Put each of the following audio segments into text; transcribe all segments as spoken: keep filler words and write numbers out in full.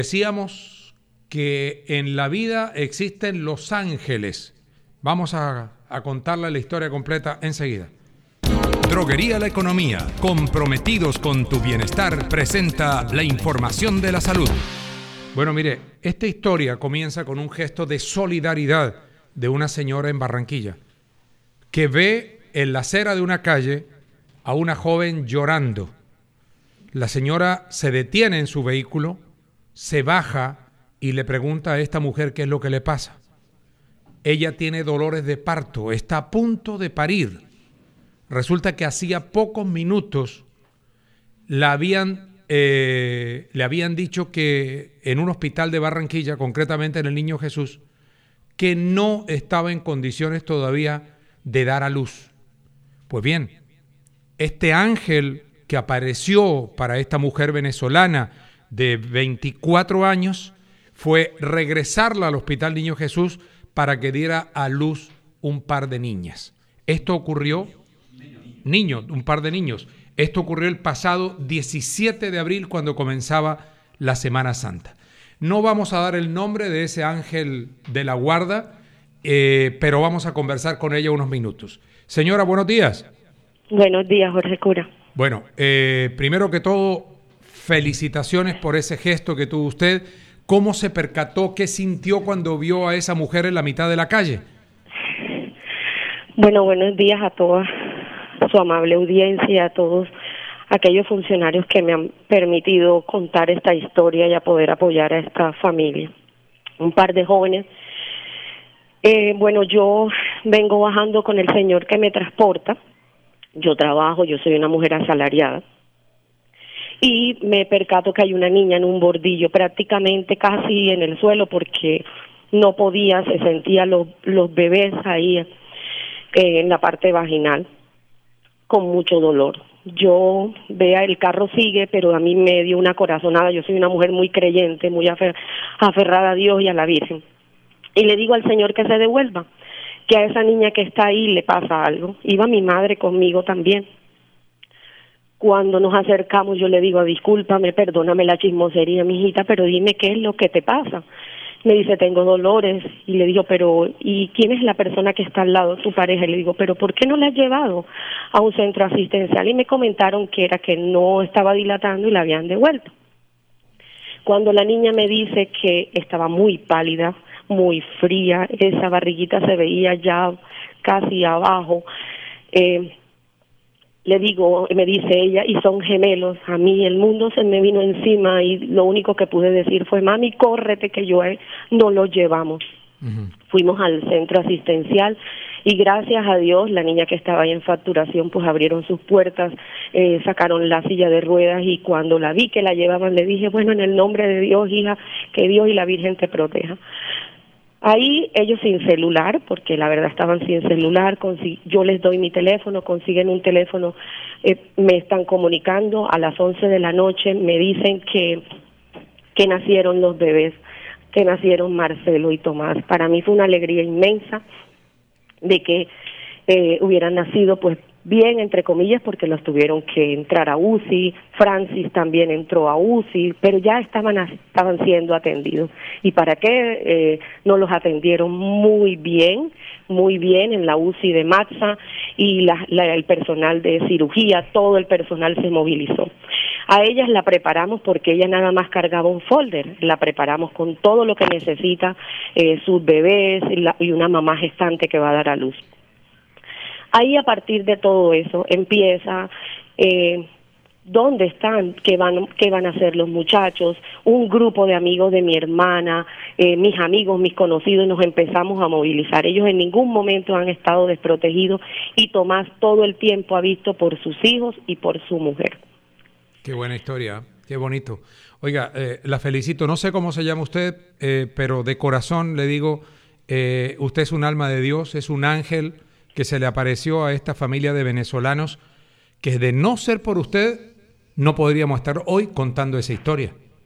Decíamos que en la vida existen los ángeles. Vamos a, a contarle la historia completa enseguida. Droguería La Economía, comprometidos con tu bienestar, presenta la información de la salud. Bueno, mire, esta historia comienza con un gesto de solidaridad de una señora en Barranquilla que ve en la acera de una calle a una joven llorando. La señora se detiene en su vehículo, se baja y le pregunta a esta mujer qué es lo que le pasa. Ella tiene dolores de parto, está a punto de parir. Resulta que hacía pocos minutos la habían, eh, le habían dicho que en un hospital de Barranquilla, concretamente en el Niño Jesús, que no estaba en condiciones todavía de dar a luz. Pues bien, este ángel que apareció para esta mujer venezolana de veinticuatro años fue regresarla al Hospital Niño Jesús para que diera a luz un par de niñas. Esto ocurrió, niños, un par de niños. Esto ocurrió el pasado diecisiete de abril cuando comenzaba la Semana Santa. No vamos a dar el nombre de ese ángel de la guarda, eh, pero vamos a conversar con ella unos minutos. Señora, buenos días. Buenos días, Jorge Cura. Bueno, eh, primero que todo, felicitaciones por ese gesto que tuvo usted. ¿Cómo se percató, qué sintió cuando vio a esa mujer en la mitad de la calle? Bueno, buenos días a toda su amable audiencia, a todos aquellos funcionarios que me han permitido contar esta historia y a poder apoyar a esta familia. Un par de jóvenes. Eh, bueno, yo vengo bajando con el señor que me transporta. Yo trabajo, yo soy una mujer asalariada. Y me percato que hay una niña en un bordillo, prácticamente casi en el suelo, porque no podía, se sentían los, los bebés ahí eh, en la parte vaginal, con mucho dolor. Yo, vea, el carro sigue, pero a mí me dio una corazonada. Yo soy una mujer muy creyente, muy afer- aferrada a Dios y a la Virgen. Y le digo al Señor que se devuelva, que a esa niña que está ahí le pasa algo. Iba mi madre conmigo también. Cuando nos acercamos, yo le digo, discúlpame, perdóname la chismosería, mijita, pero dime qué es lo que te pasa. Me dice, tengo dolores. Y le digo, pero, ¿y quién es la persona que está al lado, tu pareja? Y le digo, pero ¿por qué no la has llevado a un centro asistencial? Y me comentaron que era que no estaba dilatando y la habían devuelto. Cuando la niña me dice que estaba muy pálida, muy fría, esa barriguita se veía ya casi abajo, eh, le digo, me dice ella, y son gemelos. A mí el mundo se me vino encima y lo único que pude decir fue, mami, córrete que yo eh, no lo llevamos. Uh-huh. Fuimos al centro asistencial y gracias a Dios la niña que estaba ahí en facturación pues abrieron sus puertas, eh, sacaron la silla de ruedas y cuando la vi que la llevaban le dije, bueno, en el nombre de Dios, hija, que Dios y la Virgen te proteja. Ahí ellos sin celular, porque la verdad estaban sin celular, consig- yo les doy mi teléfono, consiguen un teléfono, eh, me están comunicando a las once de la noche, me dicen que, que nacieron los bebés, que nacieron Marcelo y Tomás. Para mí fue una alegría inmensa de que eh, hubieran nacido pues bien, entre comillas, porque los tuvieron que entrar a U C I, Francis también entró a U C I, pero ya estaban estaban siendo atendidos. ¿Y para qué? Eh, no los atendieron muy bien, muy bien en la U C I de Matza y la, la, el personal de cirugía, todo el personal se movilizó. A ellas la preparamos porque ella nada más cargaba un folder, la preparamos con todo lo que necesita eh, sus bebés y, la, y una mamá gestante que va a dar a luz. Ahí a partir de todo eso empieza, eh, ¿dónde están? ¿Qué van, qué van a hacer los muchachos? Un grupo de amigos de mi hermana, eh, mis amigos, mis conocidos, nos empezamos a movilizar. Ellos en ningún momento han estado desprotegidos y Tomás todo el tiempo ha visto por sus hijos y por su mujer. Qué buena historia, qué bonito. Oiga, eh, la felicito, no sé cómo se llama usted, eh, pero de corazón le digo, eh, usted es un alma de Dios, es un ángel que se le apareció a esta familia de venezolanos, que de no ser por usted, no podríamos estar hoy contando esa historia.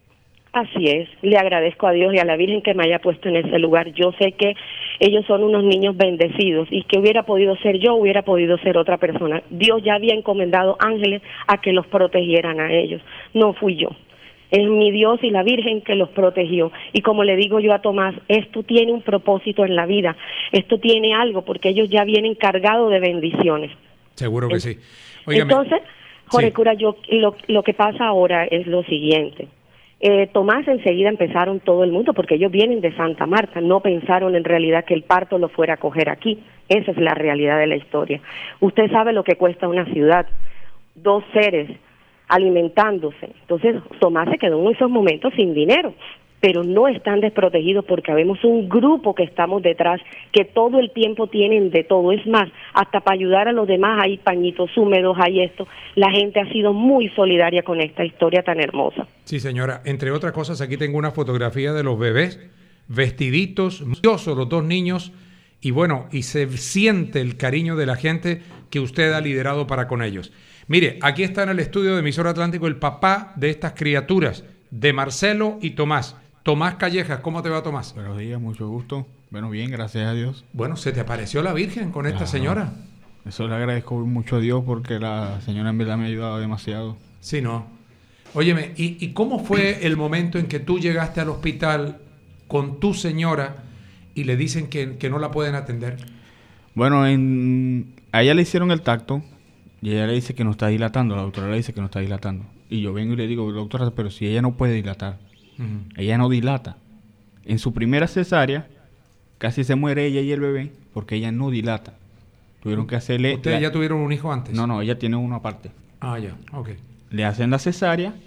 Así es, le agradezco a Dios y a la Virgen que me haya puesto en ese lugar. Yo sé que ellos son unos niños bendecidos y que hubiera podido ser yo, hubiera podido ser otra persona. Dios ya había encomendado ángeles a que los protegieran a ellos, no fui yo. Es mi Dios y la Virgen que los protegió. Y como le digo yo a Tomás, esto tiene un propósito en la vida. Esto tiene algo, porque ellos ya vienen cargados de bendiciones. Seguro que sí. Óigame. Entonces, Jorge Sí. Cura, yo, lo, lo que pasa ahora es lo siguiente. Eh, Tomás enseguida empezaron todo el mundo, porque ellos vienen de Santa Marta, no pensaron en realidad que el parto lo fuera a coger aquí. Esa es la realidad de la historia. Usted sabe lo que cuesta una ciudad, dos seres alimentándose. Entonces Tomás se quedó en esos momentos sin dinero, pero no están desprotegidos porque habemos un grupo que estamos detrás, que todo el tiempo tienen de todo. Es más, hasta para ayudar a los demás hay pañitos húmedos, hay esto. La gente ha sido muy solidaria con esta historia tan hermosa. Sí, señora. Entre otras cosas, aquí tengo una fotografía de los bebés, vestiditos, maravillosos los dos niños, y bueno, y se siente el cariño de la gente que usted ha liderado para con ellos. Mire, aquí está en el estudio de Emisor Atlántico el papá de estas criaturas, de Marcelo y Tomás. Tomás Callejas, ¿cómo te va, Tomás? Buenos días, mucho gusto. Bueno, bien, gracias a Dios. Bueno, ¿se te apareció la Virgen con esta Claro. señora? Eso le agradezco mucho a Dios porque la señora en verdad me ha ayudado demasiado. Sí, ¿no? Óyeme, ¿y, y cómo fue el momento en que tú llegaste al hospital con tu señora y le dicen que, que no la pueden atender? Bueno, en... a ella le hicieron el tacto y ella le dice que no está dilatando. La doctora le dice que no está dilatando. Y yo vengo y le digo, doctora, pero si ella no puede dilatar. Uh-huh. Ella no dilata. En su primera cesárea, casi se muere ella y el bebé porque ella no dilata. Tuvieron que hacerle... ¿Ustedes la... ya tuvieron un hijo antes? No, no, ella tiene uno aparte. Ah, ya, ok. Le hacen la cesárea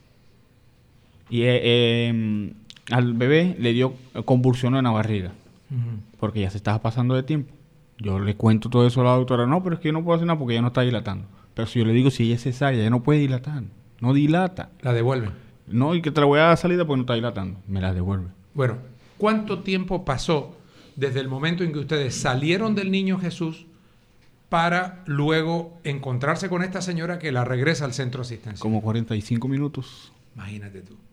y eh, eh, al bebé le dio convulsión en la barriga. Uh-huh. Porque ya se estaba pasando de tiempo. Yo le cuento todo eso a la doctora. No, pero es que yo no puedo hacer nada porque ella no está dilatando. Pero si yo le digo, si ella es cesárea, ella no puede dilatar. No dilata. La devuelven. No, y que te la voy a dar salida porque no está dilatando. Me la devuelve. Bueno, ¿cuánto tiempo pasó desde el momento en que ustedes salieron del Niño Jesús para luego encontrarse con esta señora que la regresa al centro asistencial? Como cuarenta y cinco minutos. Imagínate tú.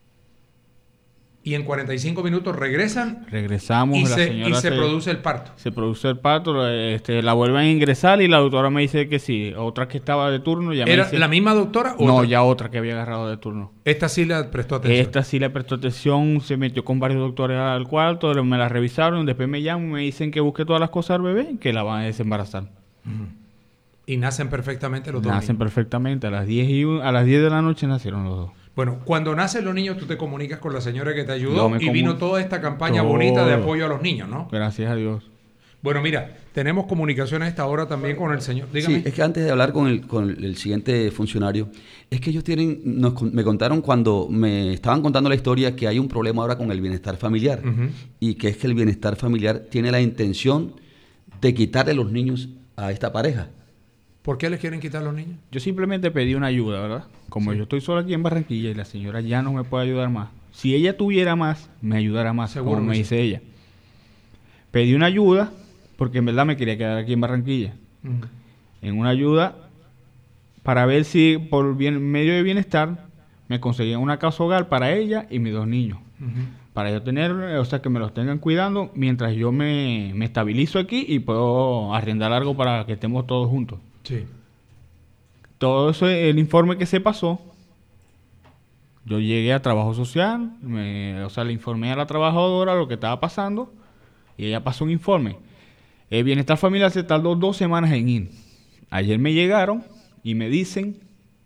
Y en cuarenta y cinco minutos regresan. Regresamos. Y, la se, señora y se se produce el parto. Se produce el parto. Este, la vuelven a ingresar y la doctora me dice que sí. Otra que estaba de turno ya me ¿Era dice, la misma doctora? No, otra? ya otra que había agarrado de turno. Esta sí le prestó atención. Esta sí le prestó atención. Se metió con varios doctores al cuarto. Me la revisaron. Después me llaman y me dicen que busque todas las cosas al bebé que la van a desembarazar. Uh-huh. Y nacen perfectamente los dos. Nacen niños. perfectamente. A las diez y un, a las diez de la noche nacieron los dos. Bueno, cuando nacen los niños, tú te comunicas con la señora que te ayudó y comun... vino toda esta campaña todo. bonita de apoyo a los niños, ¿no? Gracias a Dios. Bueno, mira, tenemos comunicación a esta hora también con el señor. Dígame. Sí, es que antes de hablar con el, con el siguiente funcionario, es que ellos tienen, nos, me contaron cuando me estaban contando la historia que hay un problema ahora con el bienestar familiar. Uh-huh. Y que es que el bienestar familiar tiene la intención de quitarle los niños a esta pareja. ¿Por qué les quieren quitar los niños? Yo simplemente pedí una ayuda, ¿verdad? Como sí. Yo estoy solo aquí en Barranquilla y la señora ya no me puede ayudar más. Si ella tuviera más, me ayudara más, seguro como me sí. dice ella. Pedí una ayuda porque en verdad me quería quedar aquí en Barranquilla. Uh-huh. En una ayuda para ver si por bien, medio de bienestar me conseguían una casa hogar para ella y mis dos niños. Uh-huh. Para yo tener, o sea, que me los tengan cuidando mientras yo me, me estabilizo aquí y puedo arrendar algo para que estemos todos juntos. Sí. Todo eso, el informe que se pasó, yo llegué a trabajo social, me, o sea, le informé a la trabajadora lo que estaba pasando y ella pasó un informe. El bienestar familiar se tardó dos semanas en ir. Ayer me llegaron y me dicen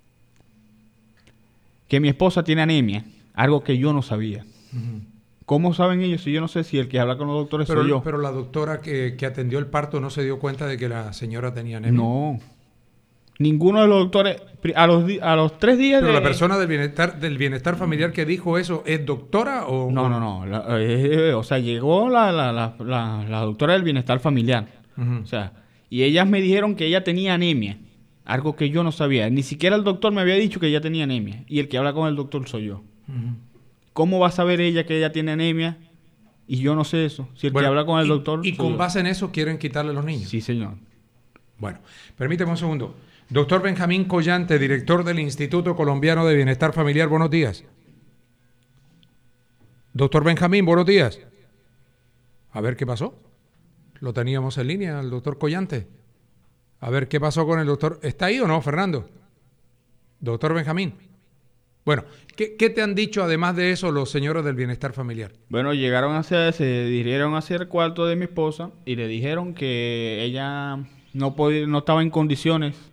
que mi esposa tiene anemia, algo que yo no sabía. Uh-huh. ¿Cómo saben ellos si yo no sé si el que habla con los doctores pero, soy yo? Pero la doctora que, que atendió el parto no se dio cuenta de que la señora tenía anemia. No. Ninguno de los doctores, a los, a los tres días pero de... la persona del bienestar del bienestar familiar que dijo eso, ¿es doctora o...? No, no, no. La, eh, o sea, llegó la, la, la, la, la doctora del bienestar familiar. Uh-huh. O sea, y ellas me dijeron que ella tenía anemia. Algo que yo no sabía. Ni siquiera el doctor me había dicho que ella tenía anemia. Y el que habla con el doctor soy yo. Uh-huh. ¿Cómo va a saber ella que ella tiene anemia? Y yo no sé eso. Si el bueno, que habla con el y, doctor... ¿Y con yo. base en eso quieren quitarle a los niños? Sí, señor. Bueno, permíteme un segundo. Doctor Benjamín Collante, director del Instituto Colombiano de Bienestar Familiar, buenos días. Doctor Benjamín, buenos días. A ver qué pasó. Lo teníamos en línea, el doctor Collante. A ver qué pasó con el doctor. ¿Está ahí o no, Fernando? Doctor Benjamín. Bueno, ¿qué, qué te han dicho además de eso los señores del bienestar familiar? Bueno, llegaron a hacer, se dirigieron hacia el cuarto de mi esposa y le dijeron que ella no podía, no estaba en condiciones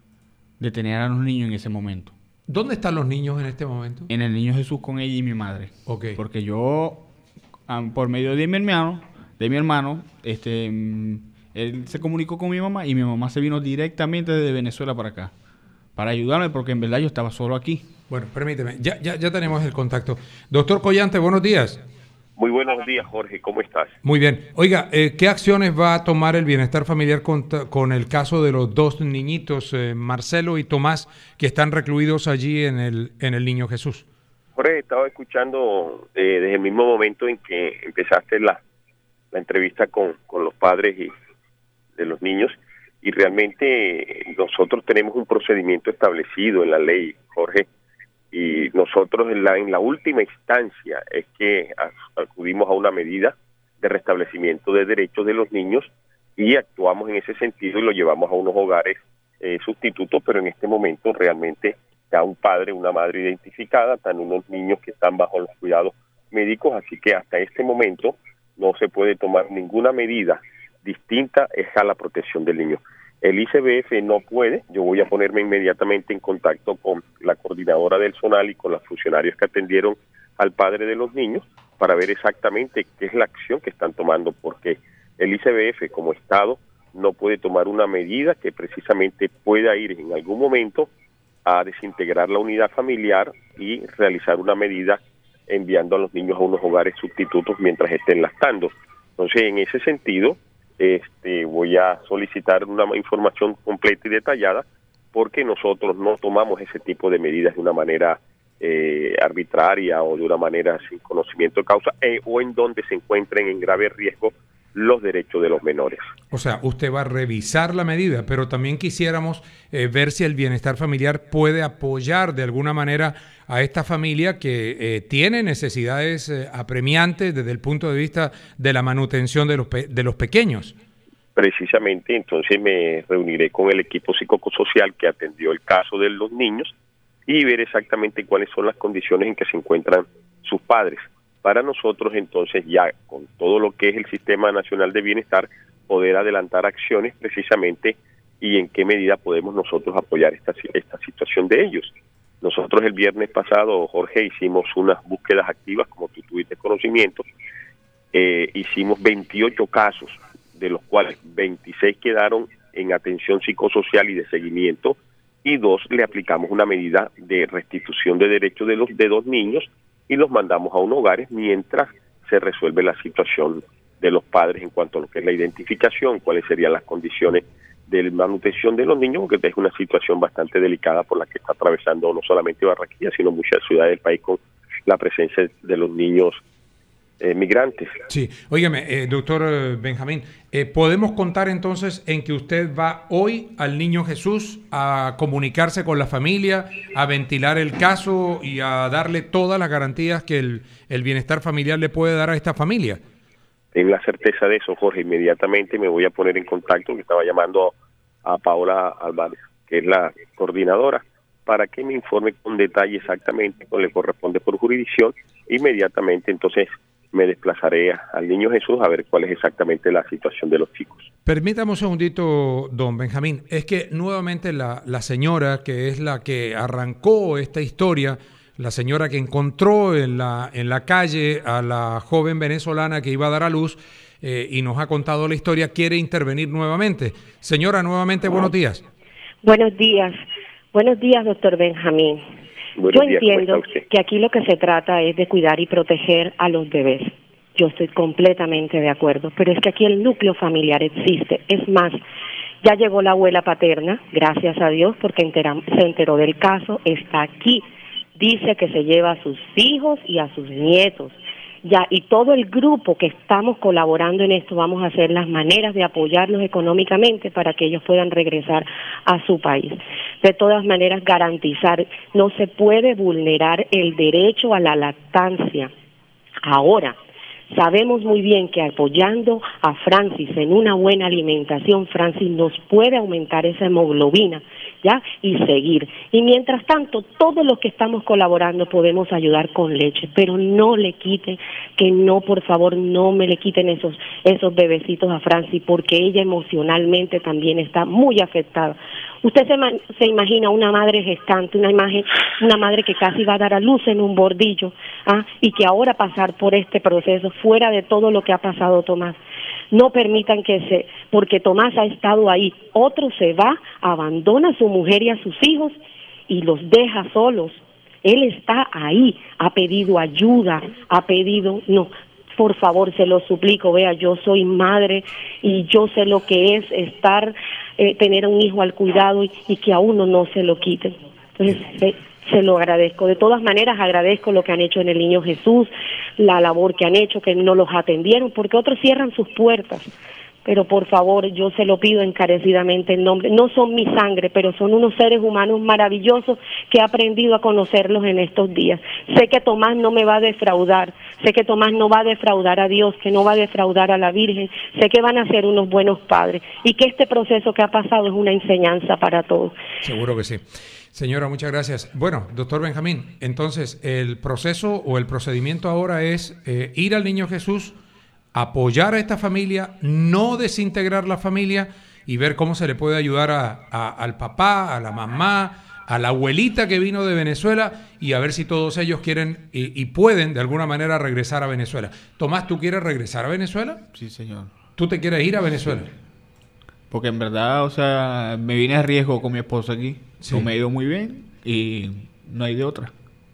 de tener a los niños en ese momento. ¿Dónde están los niños en este momento? En el Niño Jesús con ella y mi madre. Okay. Porque yo, um, por medio de mi hermano, de mi hermano, este, um, él se comunicó con mi mamá y mi mamá se vino directamente desde Venezuela para acá, para ayudarme porque en verdad yo estaba solo aquí. Bueno, permíteme, ya, ya, ya tenemos el contacto. Doctor Collante, buenos días. Muy buenos días, Jorge, ¿cómo estás? Muy bien. Oiga, eh, ¿qué acciones va a tomar el bienestar familiar con, con el caso de los dos niñitos, eh, Marcelo y Tomás, que están recluidos allí en el, en el Niño Jesús? Jorge, estaba escuchando eh, desde el mismo momento en que empezaste la, la entrevista con, con los padres y de los niños, y realmente eh, nosotros tenemos un procedimiento establecido en la ley, Jorge, y nosotros en la, en la última instancia es que acudimos a una medida de restablecimiento de derechos de los niños y actuamos en ese sentido y lo llevamos a unos hogares eh, sustitutos, pero en este momento realmente está un padre, una madre identificada, están unos niños que están bajo los cuidados médicos, así que hasta este momento no se puede tomar ninguna medida distinta es a la protección del niño. El I C B F no puede, yo voy a ponerme inmediatamente en contacto con la coordinadora del SONAL y con los funcionarios que atendieron al padre de los niños para ver exactamente qué es la acción que están tomando, porque el I C B F como Estado no puede tomar una medida que precisamente pueda ir en algún momento a desintegrar la unidad familiar y realizar una medida enviando a los niños a unos hogares sustitutos mientras estén lactando. Entonces, en ese sentido, Este, voy a solicitar una información completa y detallada porque nosotros no tomamos ese tipo de medidas de una manera eh, arbitraria o de una manera sin conocimiento de causa eh, o en donde se encuentren en grave riesgo los derechos de los menores. O sea, usted va a revisar la medida, pero también quisiéramos eh, ver si el bienestar familiar puede apoyar de alguna manera a esta familia que eh, tiene necesidades eh, apremiantes desde el punto de vista de la manutención de los, pe de los pequeños. Precisamente, entonces me reuniré con el equipo psicosocial que atendió el caso de los niños y ver exactamente cuáles son las condiciones en que se encuentran sus padres. Para nosotros, entonces, ya con todo lo que es el Sistema Nacional de Bienestar, poder adelantar acciones precisamente y en qué medida podemos nosotros apoyar esta, esta situación de ellos. Nosotros el viernes pasado, Jorge, hicimos unas búsquedas activas, como tú tuviste conocimiento, eh, hicimos veintiocho casos, de los cuales veintiséis quedaron en atención psicosocial y de seguimiento, y dos le aplicamos una medida de restitución de derechos de los de dos niños, y los mandamos a unos hogares mientras se resuelve la situación de los padres en cuanto a lo que es la identificación, cuáles serían las condiciones de manutención de los niños, porque es una situación bastante delicada por la que está atravesando no solamente Barranquilla, sino muchas ciudades del país con la presencia de los niños eh, migrantes. Sí, óigame, eh, doctor Benjamín, eh, ¿podemos contar entonces en que usted va hoy al Niño Jesús a comunicarse con la familia, a ventilar el caso y a darle todas las garantías que el, el bienestar familiar le puede dar a esta familia? Tengo la certeza de eso, Jorge. Inmediatamente me voy a poner en contacto, que estaba llamando a Paola Álvarez, que es la coordinadora, para que me informe con detalle exactamente cómo le corresponde por jurisdicción. Inmediatamente entonces me desplazaré al Niño Jesús a ver cuál es exactamente la situación de los chicos. Permítame un segundito, don Benjamín. Es que nuevamente la, la señora, que es la que arrancó esta historia, la señora que encontró en la, en la calle a la joven venezolana que iba a dar a luz eh, y nos ha contado la historia, quiere intervenir nuevamente. Señora, nuevamente, buenos días. Buenos días. Buenos días, doctor Benjamín. Buenos Yo días, entiendo que aquí lo que se trata es de cuidar y proteger a los bebés. Yo estoy completamente de acuerdo, pero es que aquí el núcleo familiar existe. Es más, ya llegó la abuela paterna, gracias a Dios, porque entera, se enteró del caso, está aquí. Dice que se lleva a sus hijos y a sus nietos. Ya, y todo el grupo que estamos colaborando en esto vamos a hacer las maneras de apoyarlos económicamente para que ellos puedan regresar a su país. De todas maneras, garantizar, no se puede vulnerar el derecho a la lactancia. Ahora, sabemos muy bien que apoyando a Francis en una buena alimentación, Francis nos puede aumentar esa hemoglobina ¿ya? Y seguir. Y mientras tanto, todos los que estamos colaborando podemos ayudar con leche, pero no le quiten, que no, por favor, no me le quiten esos, esos bebecitos a Francis, porque ella emocionalmente también está muy afectada. Usted se, se imagina una madre gestante, una imagen, una madre que casi va a dar a luz en un bordillo, ¿ah? Y que ahora pasar por este proceso, fuera de todo lo que ha pasado Tomás. No permitan que se, porque Tomás ha estado ahí, otro se va, abandona a su mujer y a sus hijos y los deja solos. Él está ahí, ha pedido ayuda, ha pedido, no, por favor, se lo suplico, vea, yo soy madre y yo sé lo que es estar, eh, tener un hijo al cuidado y, y que a uno no se lo quiten. Entonces, se, se lo agradezco. De todas maneras, agradezco lo que han hecho en el Niño Jesús, la labor que han hecho, que no los atendieron, porque otros cierran sus puertas. Pero por favor, yo se lo pido encarecidamente en nombre, no son mi sangre, pero son unos seres humanos maravillosos que he aprendido a conocerlos en estos días. Sé que Tomás no me va a defraudar, sé que Tomás no va a defraudar a Dios, que no va a defraudar a la Virgen, sé que van a ser unos buenos padres y que este proceso que ha pasado es una enseñanza para todos. Seguro que sí. Señora, muchas gracias. Bueno, doctor Benjamín, entonces el proceso o el procedimiento ahora es eh, ir al Niño Jesús, apoyar a esta familia, no desintegrar la familia y ver cómo se le puede ayudar a, a, al papá, a la mamá, a la abuelita que vino de Venezuela y a ver si todos ellos quieren y, y pueden de alguna manera regresar a Venezuela. Tomás, ¿tú quieres regresar a Venezuela? Sí, señor. ¿Tú te quieres ir a Venezuela? Porque en verdad, o sea, me vine a riesgo con mi esposa aquí. Sí. No me ha ido muy bien y no hay de otra.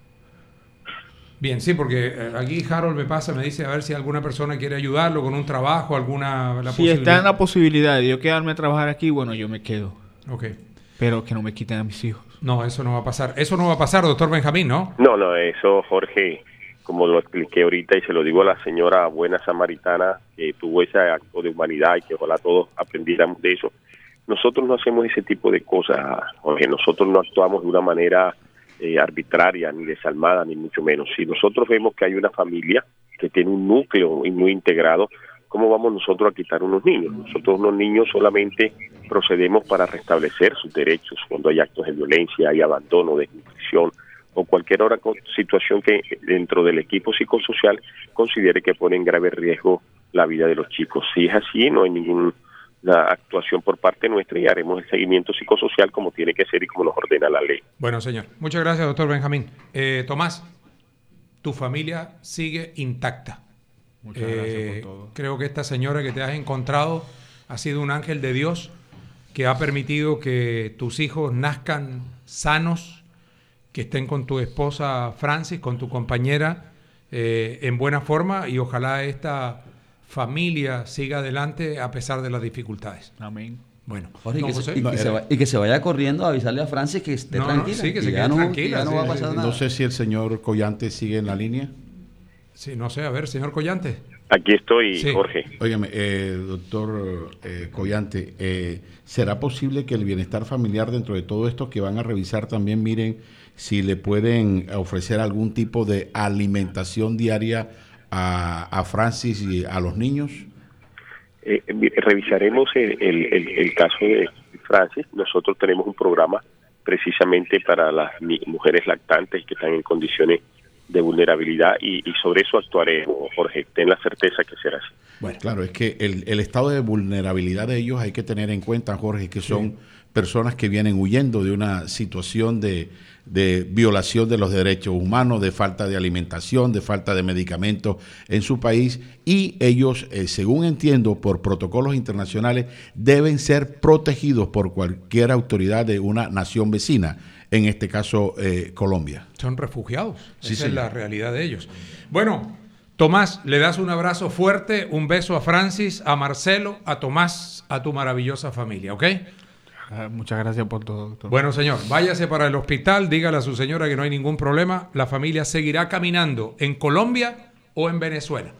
Bien, sí, porque aquí Harold me pasa, me dice a ver si alguna persona quiere ayudarlo con un trabajo, alguna... La si está en la posibilidad de yo quedarme a trabajar aquí, bueno, yo me quedo. Ok. Pero que no me quiten a mis hijos. No, eso no va a pasar. Eso no va a pasar, doctor Benjamín, ¿no? No, no, eso, Jorge, como lo expliqué ahorita y se lo digo a la señora buena samaritana que tuvo ese acto de humanidad y que ojalá todos aprendiéramos de eso. Nosotros no hacemos ese tipo de cosas, Jorge. Nosotros no actuamos de una manera eh, arbitraria, ni desalmada, ni mucho menos. Si nosotros vemos que hay una familia que tiene un núcleo muy integrado, ¿cómo vamos nosotros a quitar unos niños? Nosotros unos niños solamente procedemos para restablecer sus derechos cuando hay actos de violencia, hay abandono, desnutrición o cualquier otra situación que dentro del equipo psicosocial considere que pone en grave riesgo la vida de los chicos. Si es así, no hay ninguna actuación por parte nuestra y haremos el seguimiento psicosocial como tiene que ser y como nos ordena la ley. Bueno, señor. Muchas gracias, doctor Benjamín. Eh, Tomás, tu familia sigue intacta. Muchas eh, gracias por todo. Creo que esta señora que te has encontrado ha sido un ángel de Dios que ha permitido que tus hijos nazcan sanos, que estén con tu esposa Francis, con tu compañera, eh, en buena forma y ojalá esta familia siga adelante a pesar de las dificultades. Amén. Bueno, Jorge, no, y, que José. se, y, que se va, y que se vaya corriendo a avisarle a Francis que esté No, no, tranquila. sí, que se ya quede no, tranquila, ya no sí, va a sí, pasar sí. nada. No sé si el señor Collante sigue en la línea. Sí, no sé, a ver, señor Collante. Aquí estoy, Sí. Jorge. Óigame, eh, doctor eh, Collante, eh, ¿será posible que el bienestar familiar dentro de todo esto que van a revisar también miren si le pueden ofrecer algún tipo de alimentación diaria a, a Francis y a los niños? Eh, revisaremos el, el, el, el caso de Francis. Nosotros tenemos un programa precisamente para las mujeres lactantes que están en condiciones de vulnerabilidad y, y sobre eso actuaremos, Jorge. Ten la certeza que será así. Bueno, claro, es que el, el estado de vulnerabilidad de ellos hay que tener en cuenta, Jorge, que son sí. personas que vienen huyendo de una situación de, de violación de los derechos humanos, de falta de alimentación, de falta de medicamentos en su país y ellos, eh, según entiendo, por protocolos internacionales, deben ser protegidos por cualquier autoridad de una nación vecina. En este caso, eh, Colombia. Son refugiados. Sí, Esa sí. es la realidad de ellos. Bueno, Tomás, le das un abrazo fuerte, un beso a Francis, a Marcelo, a Tomás, a tu maravillosa familia, ¿ok? Muchas gracias por todo, doctor. Bueno, señor, váyase para el hospital, dígale a su señora que no hay ningún problema. La familia seguirá caminando en Colombia o en Venezuela.